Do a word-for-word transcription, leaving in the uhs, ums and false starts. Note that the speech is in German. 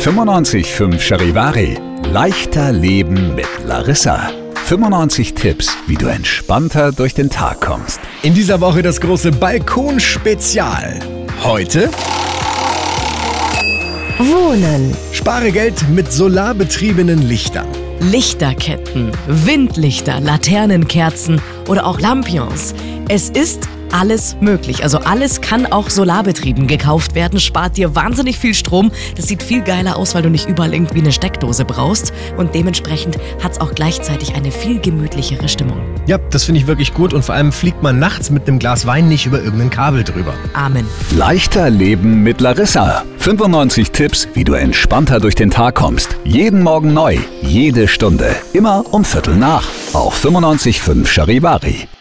fünfundneunzig Komma fünf Charivari. Leichter Leben mit Larissa. fünfundneunzig Tipps, wie du entspannter durch den Tag kommst. In dieser Woche das große Balkon-Spezial. Heute Wohnen. spare Geld mit solarbetriebenen Lichtern. Lichterketten, Windlichter, Laternenkerzen oder auch Lampions. Es ist alles möglich. Also alles kann auch solarbetrieben gekauft werden, spart dir wahnsinnig viel Strom. Das sieht viel geiler aus, weil du nicht überall irgendwie eine Steckdose brauchst. Und dementsprechend hat es auch gleichzeitig eine viel gemütlichere Stimmung. Ja, das finde ich wirklich gut und vor allem fliegt man nachts mit einem Glas Wein nicht über irgendein Kabel drüber. Amen. Leichter Leben mit Larissa. fünfundneunzig Tipps, wie du entspannter durch den Tag kommst. Jeden Morgen neu, jede Stunde. Immer um Viertel nach. Auf fünfundneunzig Komma fünf Charivari.